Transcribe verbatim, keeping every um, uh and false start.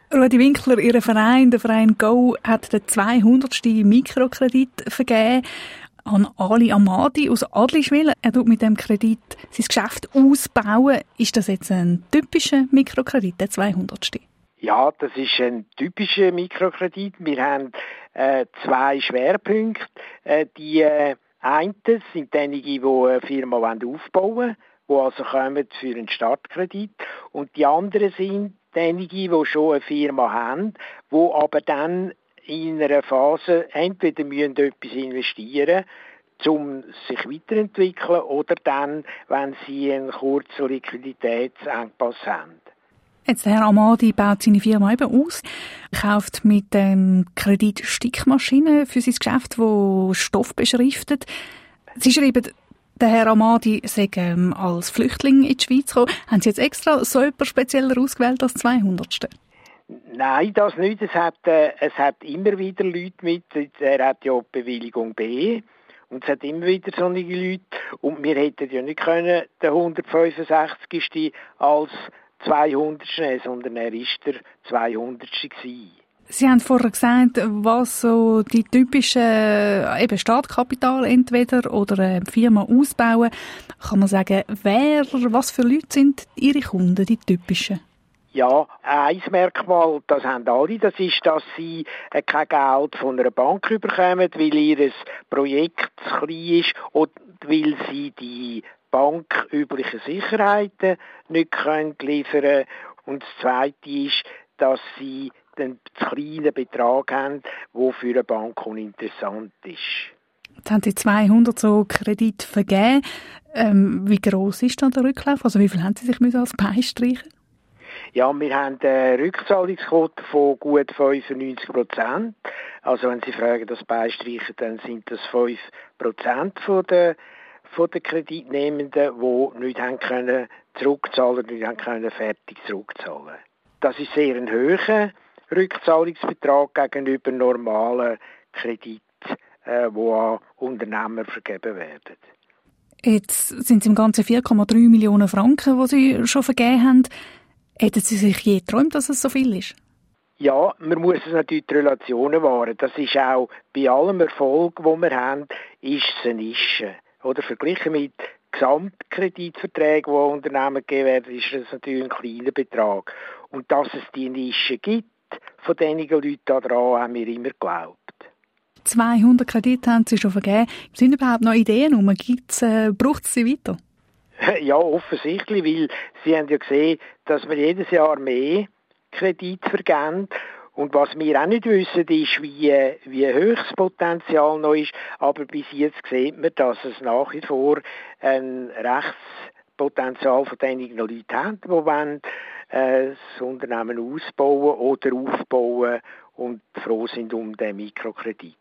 Rudi Winkler, Ihr Verein, der Verein Go, hat den zweihundertsten Mikrokredit vergeben an Ali Amadi aus Adliswil. Er tut mit dem Kredit sein Geschäft ausbauen. Ist das jetzt ein typischer Mikrokredit, der zweihundertste? Ja, das ist ein typischer Mikrokredit. Wir haben äh, zwei Schwerpunkte. Äh, die äh, einen sind diejenigen, die eine Firma aufbauen wollen, die also kommen für einen Startkredit. Und die anderen sind diejenigen, die schon eine Firma haben, die aber dann in einer Phase entweder müssen etwas investieren müssen, um sich weiterzuentwickeln, oder dann, wenn sie einen kurzen Liquiditätsengpass haben. Jetzt, Herr Amadi baut seine Firma eben aus, kauft mit dem Kredit Stickmaschinen für sein Geschäft, das Stoff beschriftet. Sie schreiben, der Herr Amadi sei ähm, als Flüchtling in die Schweiz gekommen. Haben Sie jetzt extra so etwas spezieller ausgewählt als zweihundertste? Nein, das nicht. Es hat, äh, es hat immer wieder Leute mit. Er hat ja Bewilligung B. Und es hat immer wieder solche Leute. Und wir hätten ja nicht können, den hundertfünfundsechzigsten als zweihundertsten nehmen, sondern er war der zweihundertste gewesen. Sie haben vorher gesagt, was so die typischen eben Startkapital entweder oder eine Firma ausbauen. Kann man sagen, wer, was für Leute sind Ihre Kunden, die typischen? Ja, ein Merkmal, das haben alle, das ist, dass sie kein Geld von einer Bank bekommen, weil ihr Projekt zu klein ist oder weil sie die banküblichen Sicherheiten nicht können liefern können. Und das Zweite ist, dass sie einen zu kleinen Betrag haben, der für eine Bank uninteressant ist. Jetzt haben Sie zweihundert so Kredite vergeben. Ähm, wie gross ist dann der Rücklauf? Also wie viel haben Sie sich als beistreichen? Ja, wir haben eine Rückzahlungsquote von gut fünfundneunzig Prozent. Also wenn Sie fragen, das Beistreichen, dann sind das fünf Prozent von der, von der Kreditnehmenden, die nicht haben können zurückzahlen, nicht haben können fertig zurückzahlen. Das ist sehr ein hoher Rückzahlungsbetrag gegenüber normalen Krediten, äh, die an Unternehmer vergeben werden. Jetzt sind es im Ganzen vier Komma drei Millionen Franken, die Sie schon vergeben haben. Hätten Sie sich je geträumt, dass es so viel ist? Ja, man muss es natürlich die Relationen wahren. Das ist auch bei allem Erfolg, den wir haben, ist es eine Nische. Oder verglichen mit Gesamtkreditverträgen, die Unternehmen gegeben werden, ist das natürlich ein kleiner Betrag. Und dass es die Nische gibt, von diesen Leuten daran haben wir immer geglaubt. zweihundert Kredite haben Sie schon vergeben. Sind überhaupt noch Ideen rum? Gibt's, äh, braucht es sie weiter? Ja, offensichtlich, weil Sie haben ja gesehen, dass wir jedes Jahr mehr Kredite vergeben. Und was wir auch nicht wissen, ist, wie, wie hoch das Potenzial noch ist. Aber bis jetzt sieht man, dass es nach wie vor ein Rechtspotenzial von denjenigen Leuten hat, die wollen, äh, das Unternehmen ausbauen oder aufbauen und froh sind um den Mikrokredit.